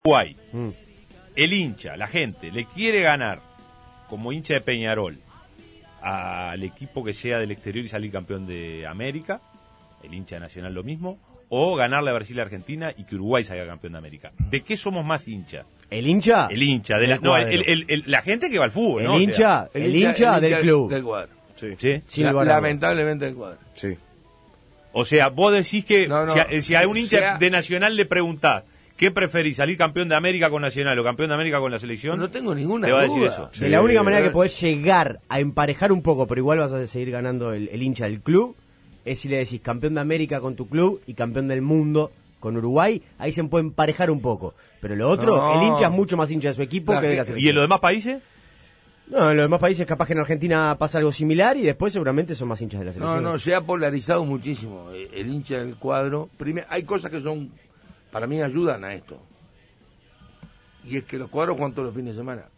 Uruguay, el hincha, la gente, le quiere ganar como hincha de Peñarol al equipo que sea del exterior y salir campeón de América, el hincha de Nacional lo mismo, o ganarle a Brasil y Argentina y que Uruguay salga campeón de América. ¿De qué somos más hincha? ¿El hincha? El hincha, de la gente que va al fútbol, ¿no? El hincha del club. Del cuadro. ¿Sí? Lamentablemente del cuadro. Sí. O sea, vos decís que si a un hincha sea, de Nacional le preguntás, ¿qué preferís, salir campeón de América con Nacional o campeón de América con la selección? No tengo ninguna te va a duda. decir eso. De la única manera que podés llegar a emparejar un poco, pero igual vas a seguir ganando el hincha del club, es si le decís campeón de América con tu club y campeón del mundo con Uruguay, ahí se puede emparejar un poco. Pero lo otro, el hincha es mucho más hincha de su equipo que de la selección. ¿Y en los demás países? No, en los demás países capaz que en Argentina pasa algo similar y después seguramente son más hinchas de la selección. No, se ha polarizado muchísimo el hincha del cuadro. Hay cosas que son, para mí, ayudan a esto. Y es que los cuadros juegan todos los fines de semana.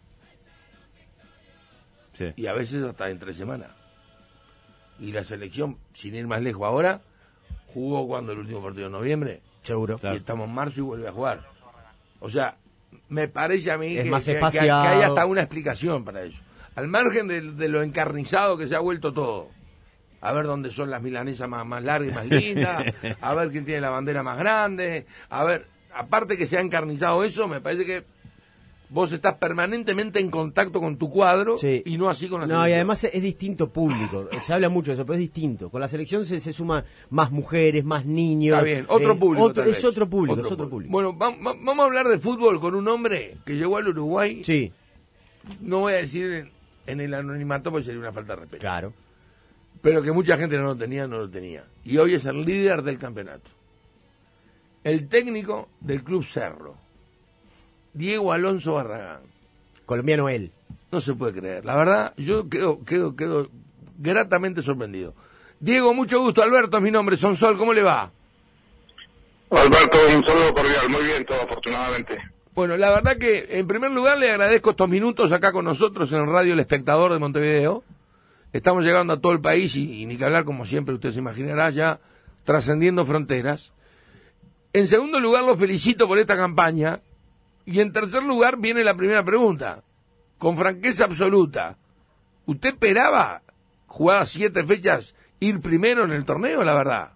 Sí. Y a veces hasta entre semana. Y la selección, sin ir más lejos ahora, jugó cuando el último partido de noviembre. Seguro. Y estamos en marzo y vuelve a jugar. O sea, me parece a mí es que, más que espaciado. hay hasta una explicación para eso. Al margen de lo encarnizado que se ha vuelto todo. A ver dónde son las milanesas más largas y más lindas. A ver quién tiene la bandera más grande. A ver, aparte que se ha encarnizado eso, me parece que vos estás permanentemente en contacto con tu cuadro y no así con la selección. No, y además es distinto público. Se habla mucho de eso, pero es distinto. Con la selección se suman más mujeres, más niños. Está bien, otro público. Es otro público. Bueno, vamos a hablar de fútbol con un hombre que llegó al Uruguay. Sí. No voy a decir en el anonimato porque sería una falta de respeto. Claro. Pero que mucha gente no lo tenía. Y hoy es el líder del campeonato. El técnico del Club Cerro, Diego Alonso Barragán. Colombiano él. No se puede creer. La verdad, yo quedo gratamente sorprendido. Diego, mucho gusto. Alberto es mi nombre. Sonsol, ¿cómo le va? Alberto, un saludo cordial. Muy bien, todo afortunadamente. Bueno, la verdad que, en primer lugar, le agradezco estos minutos acá con nosotros en Radio El Espectador de Montevideo. Estamos llegando a todo el país y ni que hablar, como siempre usted se imaginará, ya trascendiendo fronteras. En segundo lugar, lo felicito por esta campaña. Y en tercer lugar viene la primera pregunta. Con franqueza absoluta, ¿usted esperaba, jugadas 7 fechas, ir primero en el torneo, la verdad?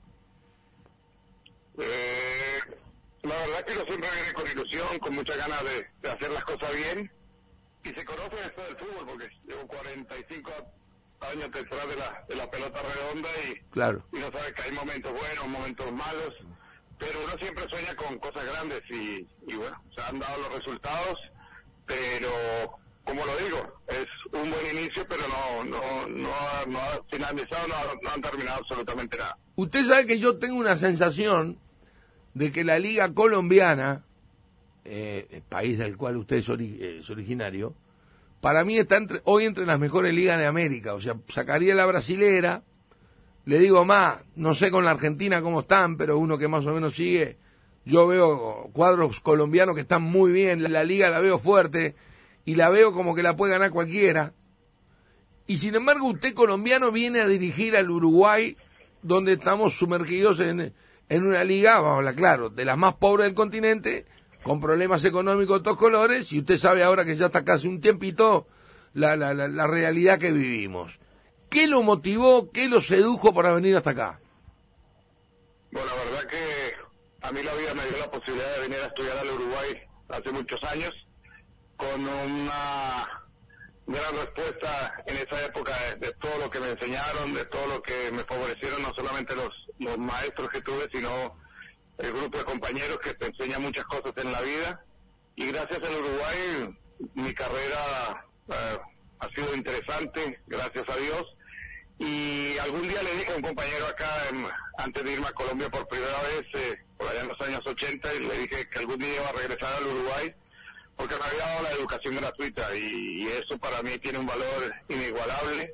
La verdad que uno siempre viene con ilusión, con muchas ganas de hacer las cosas bien. Y se conoce esto del fútbol, porque llevo 45 años detrás de la pelota redonda y uno sabe que hay momentos buenos, momentos malos. Pero uno siempre sueña con cosas grandes y bueno, se han dado los resultados, pero como lo digo, es un buen inicio, pero no ha finalizado, no han terminado absolutamente nada. Usted sabe que yo tengo una sensación de que la liga colombiana, el país del cual usted es originario, para mí está hoy entre las mejores ligas de América. O sea, sacaría la brasilera. Le digo más, no sé con la Argentina cómo están, pero uno que más o menos sigue, yo veo cuadros colombianos que están muy bien, la liga la veo fuerte y la veo como que la puede ganar cualquiera. Y sin embargo usted colombiano viene a dirigir al Uruguay, donde estamos sumergidos en una liga, vamos a hablar claro, de las más pobres del continente, con problemas económicos de todos colores, y usted sabe ahora que ya está casi un tiempito la realidad que vivimos. ¿Qué lo motivó, qué lo sedujo para venir hasta acá? Bueno, la verdad que a mí la vida me dio la posibilidad de venir a estudiar al Uruguay hace muchos años, con una gran respuesta en esa época de todo lo que me enseñaron, de todo lo que me favorecieron, no solamente los maestros que tuve, sino el grupo de compañeros que te enseñan muchas cosas en la vida. Y gracias al Uruguay, mi carrera ha sido interesante, gracias a Dios. Y algún día le dije a un compañero acá, antes de irme a Colombia por primera vez, por allá en los años 80, y le dije que algún día iba a regresar al Uruguay, porque me había dado la educación gratuita, y eso para mí tiene un valor inigualable.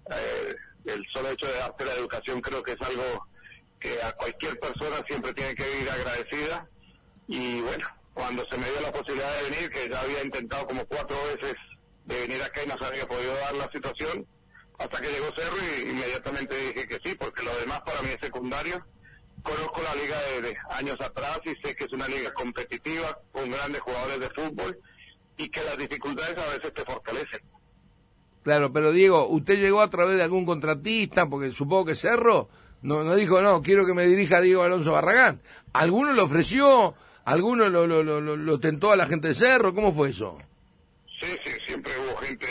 El solo hecho de darte la educación creo que es algo que a cualquier persona siempre tiene que vivir agradecida. Y bueno, cuando se me dio la posibilidad de venir, que ya había intentado como 4 veces de venir acá y no se había podido dar la situación, hasta que llegó Cerro y inmediatamente dije que sí, porque lo demás para mí es secundario. conozco la liga de años atrás y sé que es una liga competitiva, con grandes jugadores de fútbol, y que las dificultades a veces te fortalecen. Claro, pero Diego, ¿usted llegó a través de algún contratista? Porque supongo que Cerro no dijo, no, quiero que me dirija Diego Alonso Barragán. ¿Alguno lo ofreció? ¿Alguno lo tentó a la gente de Cerro? ¿Cómo fue eso? Sí, siempre hubo gente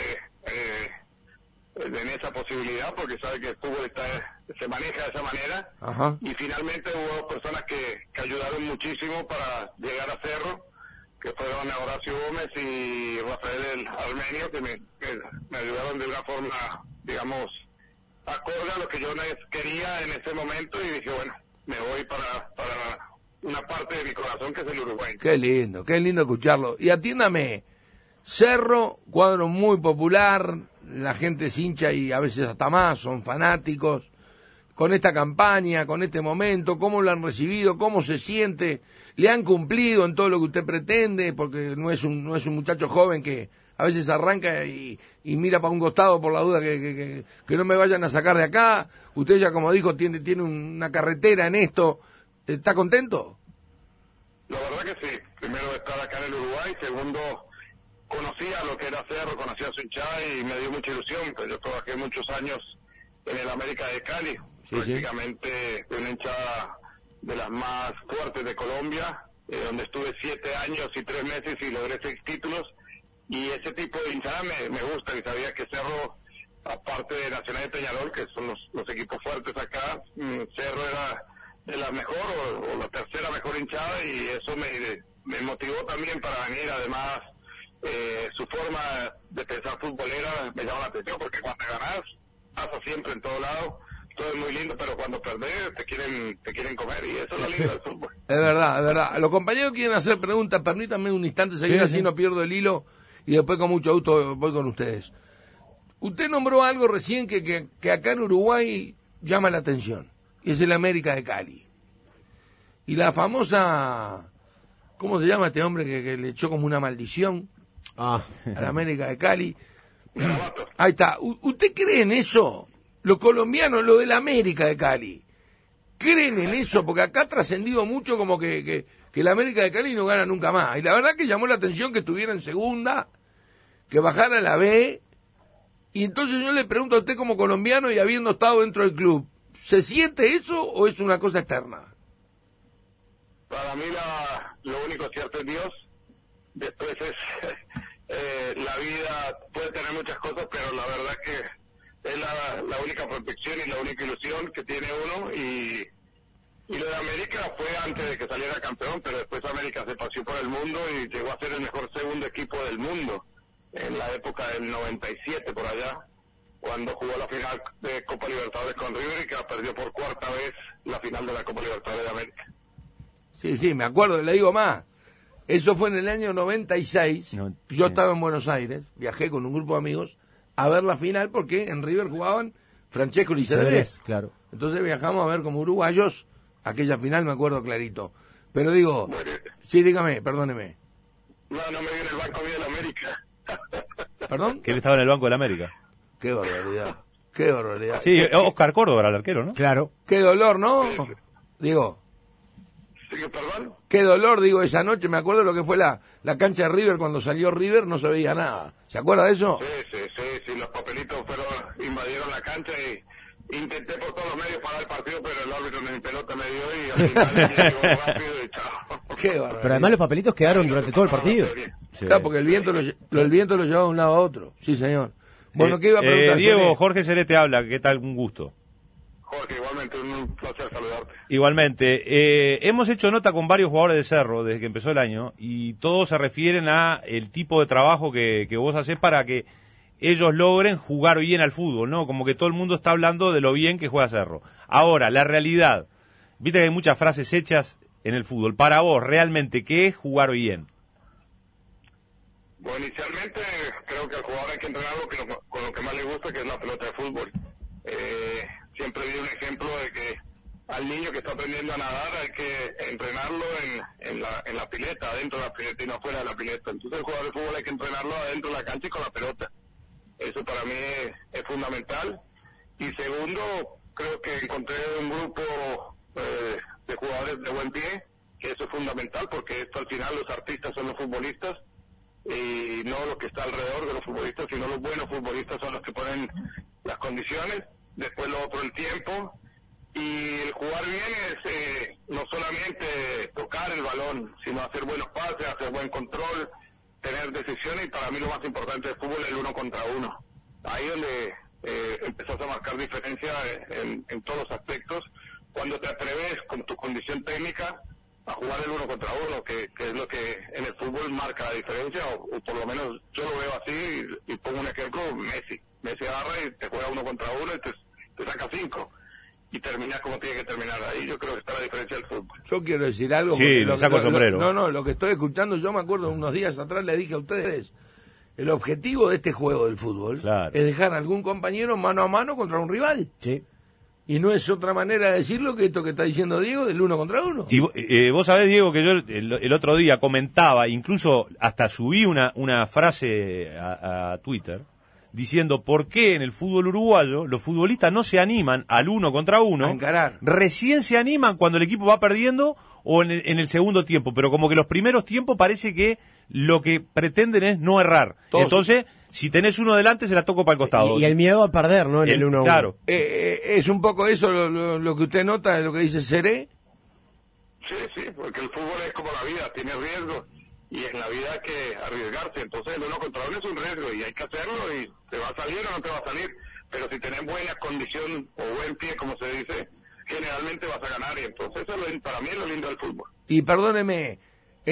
en esa posibilidad, porque sabe que el fútbol se maneja de esa manera. Ajá. Y finalmente hubo personas que ayudaron muchísimo para llegar a Cerro, que fueron Horacio Gómez y Rafael el Armenio, que me ayudaron de una forma, digamos, acorde a lo que yo quería en ese momento, y dije, bueno, me voy para una parte de mi corazón, que es el Uruguay. Qué lindo escucharlo. Y atiéndame, Cerro, cuadro muy popular, la gente es hincha y a veces hasta más, son fanáticos. Con esta campaña, con este momento, ¿cómo lo han recibido? ¿Cómo se siente? ¿Le han cumplido en todo lo que usted pretende? Porque no es un muchacho joven que a veces arranca y mira para un costado por la duda que no me vayan a sacar de acá. Usted ya, como dijo, tiene una carretera en esto. ¿Está contento? La verdad que sí. Primero, estar acá en el Uruguay. Segundo, conocía lo que era Cerro, conocía a su hinchada y me dio mucha ilusión. Pues yo trabajé muchos años en el América de Cali. Sí, prácticamente una hinchada de las más fuertes de Colombia, donde estuve 7 años y 3 meses y logré 6 títulos. Y ese tipo de hinchada me gusta, y sabía que Cerro, aparte de Nacional de Peñarol, que son los equipos fuertes acá, Cerro era de la mejor o la tercera mejor hinchada, y eso me motivó también para venir. Además, su forma de pensar futbolera me llama la atención, porque cuando ganás, pasa siempre en todo lado, todo es muy lindo, pero cuando perdés te quieren comer, y eso es lo lindo del fútbol. Es verdad. Los compañeros quieren hacer preguntas, permítanme un instante seguir, así no pierdo el hilo, y después con mucho gusto voy con ustedes. Usted nombró algo recién que acá en Uruguay llama la atención, y es el América de Cali. Y la famosa, ¿cómo se llama este hombre que le echó como una maldición a la América de Cali? Ahí está. ¿Usted cree en eso? Los colombianos, lo de la América de Cali, ¿creen en eso? Porque acá ha trascendido mucho como que la América de Cali no gana nunca más. Y la verdad que llamó la atención que estuviera en segunda, que bajara a la B. Y entonces yo le pregunto a usted como colombiano y habiendo estado dentro del club, ¿se siente eso o es una cosa externa? Para mí lo único cierto es Dios. Después es la vida puede tener muchas cosas, pero la verdad que es la única protección y la única ilusión que tiene uno. Y lo de América fue antes de que saliera campeón, pero después América se paseó por el mundo y llegó a ser el mejor segundo equipo del mundo en la época del 97 por allá, cuando jugó la final de Copa Libertadores con River y que perdió por 4ª vez la final de la Copa Libertadores de América. Sí, me acuerdo, le digo más. Eso fue en el año 96. Yo estaba en Buenos Aires, viajé con un grupo de amigos a ver la final porque en River jugaban Francesco y Cedrés. Claro. Entonces viajamos a ver como uruguayos aquella final, me acuerdo clarito. Pero digo, sí, dígame, perdóneme. No me viene el banco bien de la América. ¿Perdón? Que él estaba en el Banco de la América. Qué barbaridad. Sí, Oscar Córdoba era el arquero, ¿no? Claro. Qué dolor, ¿no? Digo. ¿Perdón? Qué dolor, digo, esa noche. Me acuerdo lo que fue la cancha de River cuando salió River, no se veía nada. ¿Se acuerda de eso? Sí, los papelitos invadieron la cancha y intenté por todos los medios parar el partido, pero el árbitro ni pelota me dio y al final llegó rápido y chao. Qué barbaridad. Pero además los papelitos quedaron durante todo el partido. Sí. Claro, porque el viento lo llevaba de un lado a otro. Sí, señor. Bueno, ¿qué iba a preguntar? Diego, Jorge Serete habla. ¿Qué tal? Un gusto. Jorge, igualmente, un placer saludarte. Igualmente. Hemos hecho nota con varios jugadores de Cerro desde que empezó el año y todos se refieren a el tipo de trabajo que vos hacés para que ellos logren jugar bien al fútbol, ¿no? Como que todo el mundo está hablando de lo bien que juega Cerro. Ahora, la realidad. Viste que hay muchas frases hechas en el fútbol. Para vos, realmente, ¿qué es jugar bien? Bueno, inicialmente creo que al jugador hay que entrenarlo con lo que más le gusta, que es la pelota de fútbol. Siempre di un ejemplo de que al niño que está aprendiendo a nadar hay que entrenarlo en la pileta, adentro de la pileta y no fuera de la pileta. Entonces el jugador de fútbol hay que entrenarlo adentro de la cancha y con la pelota. Eso para mí es fundamental. Y segundo, creo que encontré un grupo de jugadores de buen pie, que eso es fundamental, porque esto al final los artistas son los futbolistas, y no lo que está alrededor de los futbolistas, sino los buenos futbolistas son los que ponen las condiciones. Después lo otro, el tiempo, y el jugar bien es no solamente tocar el balón, sino hacer buenos pases, hacer buen control, tener decisiones, y para mí lo más importante del fútbol es el 1 contra 1. Ahí donde empezás a marcar diferencia en todos los aspectos, cuando te atreves con tu condición técnica a jugar el 1 contra 1, que es lo que en el fútbol marca la diferencia, o por lo menos yo lo veo así, y pongo un ejemplo: Messi agarra y te juega 1 contra 1 y te saca 5, y termina como tiene que terminar. Ahí yo creo que está la diferencia del fútbol. Yo quiero decir algo. Sí, le saco el sombrero. Lo que estoy escuchando, yo me acuerdo unos días atrás le dije a ustedes, el objetivo de este juego del fútbol Claro. es dejar a algún compañero mano a mano contra un rival. Sí. Y no es otra manera de decirlo que esto que está diciendo Diego, del 1 contra 1. Y vos sabés, Diego, que yo el otro día comentaba, incluso hasta subí una frase a Twitter, diciendo por qué en el fútbol uruguayo los futbolistas no se animan al 1 contra 1, A encarar. recién se animan cuando el equipo va perdiendo o en el segundo tiempo, pero como que los primeros tiempos parece que lo que pretenden es no errar. Todos. Entonces, si tenés uno delante, se la toco para el costado. Y el miedo a perder, ¿no? En el 1-1. Claro. ¿Es un poco eso lo que usted nota de lo que dice Seré? Sí, porque el fútbol es como la vida, tiene riesgos, y en la vida hay que arriesgarse. Entonces el 1 contra 1 es un riesgo, y hay que hacerlo, y te va a salir o no te va a salir, pero si tenés buena condición o buen pie, como se dice, generalmente vas a ganar, y entonces eso para mí es lo lindo del fútbol. Y perdóneme,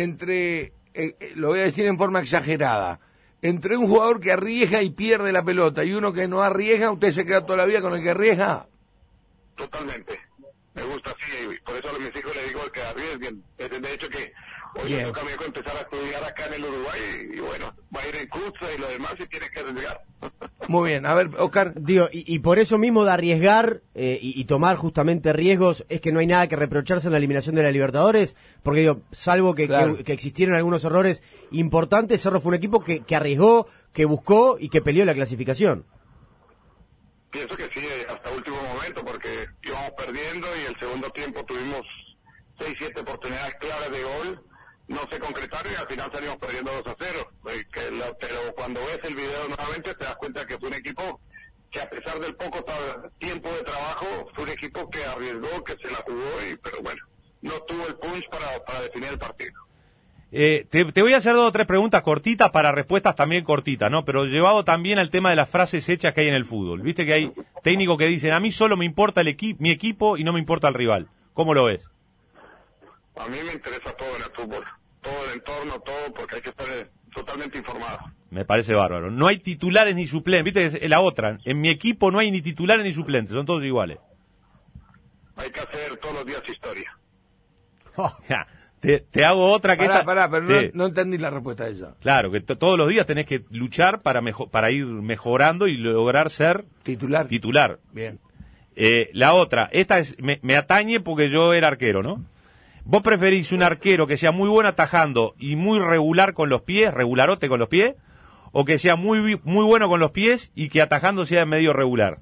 lo voy a decir en forma exagerada, entre un jugador que arriesga y pierde la pelota y uno que no arriesga, ¿usted se queda toda la vida con el que arriesga? Totalmente. Me gusta así, y por eso a mis hijos les digo que arriesguen. Es de hecho que hoy Bien. me toca a mí empezar a estudiar acá en el Uruguay, y bueno, va a ir en curso y lo demás, y tiene que arriesgar. Muy bien, a ver, Oscar. Digo, y por eso mismo de arriesgar y tomar justamente riesgos, es que no hay nada que reprocharse en la eliminación de la Libertadores, porque digo, salvo Claro. que existieron algunos errores importantes, Cerro fue un equipo que arriesgó, que buscó y que peleó la clasificación. Pienso que sí, hasta último momento, porque íbamos perdiendo, y el segundo tiempo tuvimos 6-7 oportunidades claras de gol, no se concretaron, y al final salimos perdiendo 2-0. Pero cuando ves el video nuevamente te das cuenta que fue un equipo que, a pesar del poco tiempo de trabajo, fue un equipo que arriesgó, que se la jugó, pero bueno, no tuvo el punch para definir el partido. Te voy a hacer 2 o 3 preguntas cortitas para respuestas también cortitas, ¿no? Pero llevado también al tema de las frases hechas que hay en el fútbol. Viste que hay técnicos que dicen: a mí solo me importa mi equipo y no me importa el rival. ¿Cómo lo ves? A mí me interesa todo en el fútbol, todo el entorno, todo, porque hay que estar totalmente informado. Me parece bárbaro. No hay titulares ni suplentes. Viste que es la otra. En mi equipo no hay ni titulares ni suplentes, son todos iguales. Hay que hacer todos los días historia. Ja, te hago otra que Pará, pero Sí. no entendí la respuesta de ella. Claro, que todos los días tenés que luchar para ir mejorando y lograr ser Titular. Bien. La otra, esta me atañe porque yo era arquero, ¿no? ¿Vos preferís un arquero que sea muy bueno atajando y muy regular con los pies, regularote con los pies, o que sea muy bueno con los pies y que atajando sea medio regular?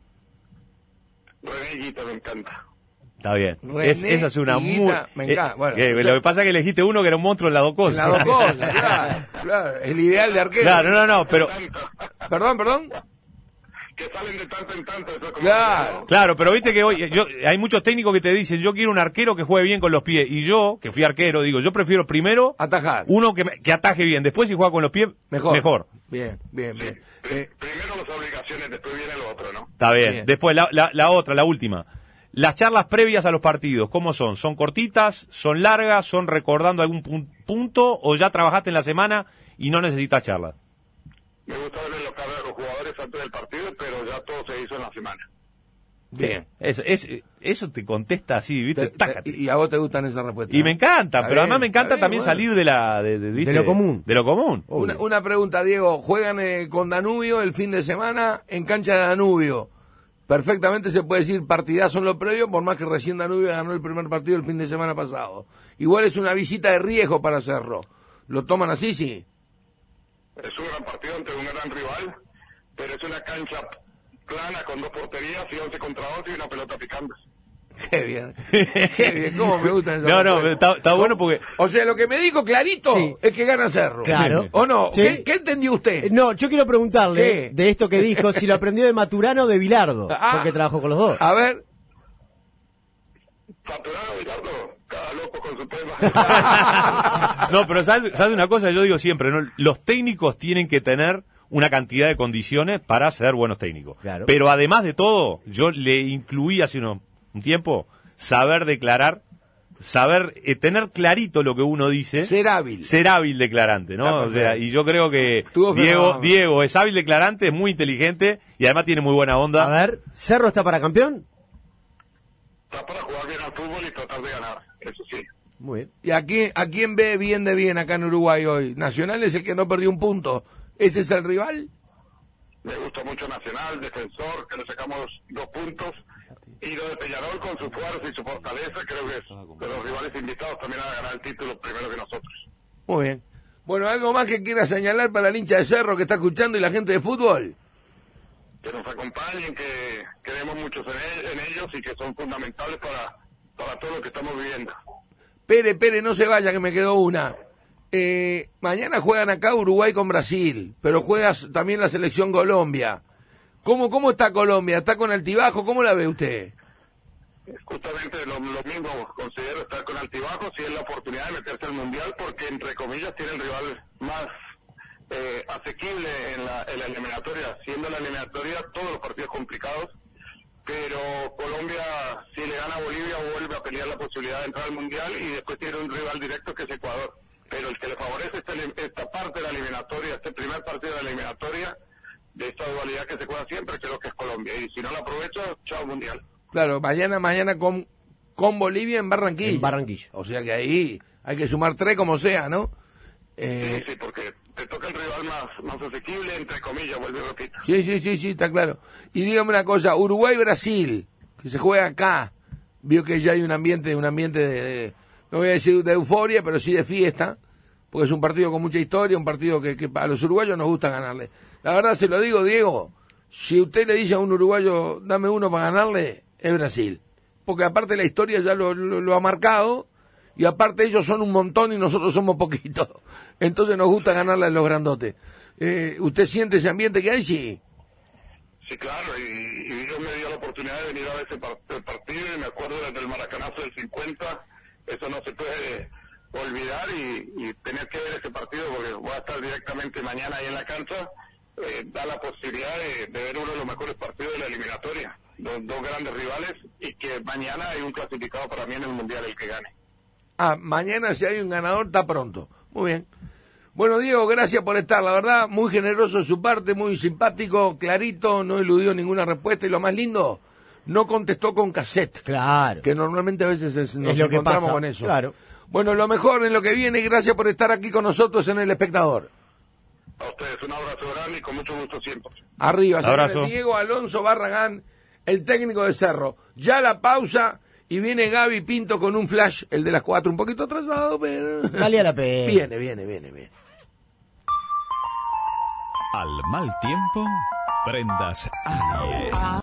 René Higuita me encanta. Está bien. René Esa es una Higuita, me encanta. Bueno, lo que pasa es que elegiste uno que era un monstruo en las dos cosas. Las dos cosas, claro. El ideal de arquero. Claro, no, pero... Perdón. Que salen de tanto en tanto. Eso como Claro. Claro, pero viste que hoy hay muchos técnicos que te dicen: yo quiero un arquero que juegue bien con los pies. Y yo, que fui arquero, digo: yo prefiero primero Atajar. uno que ataje bien. Después, si juega con los pies, mejor. Bien. Primero las obligaciones, después viene lo otro, ¿no? Está bien. Bien. Después, la otra, la última. Las charlas previas a los partidos, ¿cómo son? ¿Son cortitas? ¿Son largas? ¿Son recordando algún punto? ¿O ya trabajaste en la semana y no necesitas charlas? Me gusta ver los caras de los jugadores antes del partido, pero ya todo se hizo en la semana. Bien. Eso te contesta así, ¿viste? Tácate. Y a vos te gustan esas respuestas. Y me encanta, Está pero bien, además me encanta está bien, también bueno. salir ¿viste? De lo común. De lo común. Una pregunta, Diego. Juegan con Danubio el fin de semana en cancha de Danubio. Perfectamente se puede decir partidazo en lo previo, por más que recién Danubio ganó el primer partido el fin de semana pasado. Igual es una visita de riesgo para Cerro. ¿Lo toman así, sí? Es un gran partido ante un gran rival, pero es una cancha plana con 2 porterías y 11 contra 11 y una pelota picante. Qué bien, qué bien, cómo me gustan esos No, recuerdos. está bueno porque... O sea, lo que me dijo clarito Sí. es que gana Cerro. Claro. ¿O no? Sí. ¿Qué entendió usted? No, yo quiero preguntarle ¿Qué? de esto que dijo, si lo aprendió de Maturano o de Bilardo, Ah. porque trabajó con los dos. A ver. Maturano, Bilardo, cada loco con su tema. No, pero ¿sabes una cosa? Yo digo siempre, ¿no? Los técnicos tienen que tener una cantidad de condiciones para ser buenos técnicos. Claro. Pero además de todo, yo le incluí hace un tiempo saber declarar, saber tener clarito lo que uno dice. Ser hábil. Ser hábil declarante, ¿no? Está O sea, perfecto. y yo creo que Estuvo fenómeno. Diego es hábil declarante, es muy inteligente y además tiene muy buena onda. A ver, ¿Cerro está para campeón? Está para jugar bien al fútbol y tratar de ganar, eso sí. Muy bien. ¿Y a quién ve bien de bien acá en Uruguay hoy? Nacional es el que no perdió un punto. ¿Ese es el rival? Me gusta mucho Nacional, Defensor, que le sacamos 2 puntos. Y lo de Peñarol con su fuerza y su fortaleza, creo que es de los rivales invitados también a ganar el título primero que nosotros. Muy bien. Bueno, ¿algo más que quiera señalar para el hincha de Cerro que está escuchando y la gente de fútbol? Que nos acompañen, que creemos mucho en ellos y que son fundamentales para todo lo que estamos viviendo. Pere, no se vaya que me quedó una. Mañana juegan acá Uruguay con Brasil, pero juegas también la selección Colombia. ¿Cómo está Colombia? ¿Está con altibajo? ¿Cómo la ve usted? Justamente lo mismo considero estar con altibajos y es la oportunidad de meterse al Mundial porque, entre comillas, tiene el rival más asequible en la eliminatoria, siendo la eliminatoria todos los partidos complicados, pero Colombia, si le gana a Bolivia, vuelve a pelear la posibilidad de entrar al Mundial y después tiene un rival directo que es Ecuador. Pero el que le favorece esta parte de la eliminatoria, este primer partido de la eliminatoria, de esta dualidad que se juega siempre, creo que es Colombia. Y si no la aprovecha, chao Mundial. Claro, mañana con Bolivia en Barranquilla. En Barranquilla. O sea que ahí hay que sumar 3 como sea, ¿no? Sí, porque te toca el rival más asequible, entre comillas, vuelvo y repito. Sí, está claro. Y dígame una cosa, Uruguay-Brasil, que se juega acá, vio que ya hay un ambiente de no voy a decir de euforia, pero sí de fiesta, porque es un partido con mucha historia, un partido que a los uruguayos nos gusta ganarle. La verdad se lo digo, Diego, si usted le dice a un uruguayo, dame uno para ganarle, es Brasil. Porque aparte la historia ya lo ha marcado, y aparte ellos son un montón y nosotros somos poquitos. Entonces nos gusta ganarle a los grandotes. ¿Usted siente ese ambiente que hay? Sí. Sí, claro, y Dios me dio la oportunidad de venir a ver ese partido y me acuerdo desde el maracanazo del 50, eso no se puede olvidar y tener que ver ese partido porque voy a estar directamente mañana ahí en la cancha, da la posibilidad de ver uno de los mejores partidos de la eliminatoria, dos grandes rivales y que mañana hay un clasificado para mí en el Mundial, el que gane. Mañana si hay un ganador está pronto. Muy bien. Bueno, Diego, gracias por estar. La verdad, muy generoso de su parte, muy simpático, clarito, no eludió ninguna respuesta y lo más lindo, no contestó con cassette. Claro. Que normalmente a veces nos es lo que encontramos pasa. con eso. Claro. Bueno, lo mejor en lo que viene y gracias por estar aquí con nosotros en El Espectador. A ustedes un abrazo grande y con mucho gusto siempre. Arriba, Abrazo. señores, Diego Alonso Barragán, el técnico de Cerro. Ya la pausa y viene Gaby Pinto con un flash, el de las 4, un poquito atrasado, pero... Valía la pena. Viene. Al mal tiempo, prendas Aries.